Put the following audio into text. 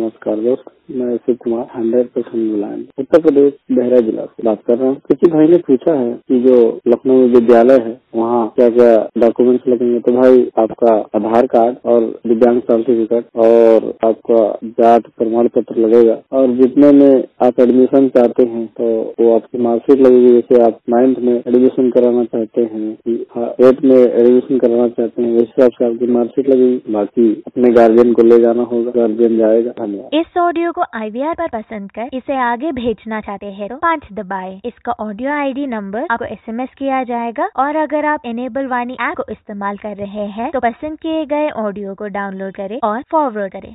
नमस्कार दोस्त, मैं शिव कुमार 100% मुलायम उत्तर प्रदेश देहरा जिला से बात कर रहा हूँ। किसी भाई ने पूछा है कि जो लखनऊ में विद्यालय है वहाँ क्या क्या डॉक्यूमेंट्स लगेंगे। तो भाई आपका आधार कार्ड और दिव्यांग सर्टिफिकेट और आपका जात प्रमाण पत्र लगेगा। और जितने में आप एडमिशन चाहते हैं तो वो आपकी मार्कशीट लगेगी। जैसे आप 9th में एडमिशन कराना चाहते हैं, 8th में एडमिशन कराना चाहते हैं, उस हिसाब से आपकी मार्कशीट लगेगी। बाकी अपने गार्जियन को ले जाना होगा, गार्जियन जाएगा। धन्यवाद। इस ऑडियो को IVR पर पसंद कर इसे आगे भेजना चाहते हैं तो 5 दबाएं। इसका ऑडियो ID नंबर आपको SMS किया जाएगा। और अगर आप इनेबल वाणी ऐप को इस्तेमाल कर रहे हैं तो पसंद किए गए ऑडियो को डाउनलोड करें और फॉरवर्ड करें।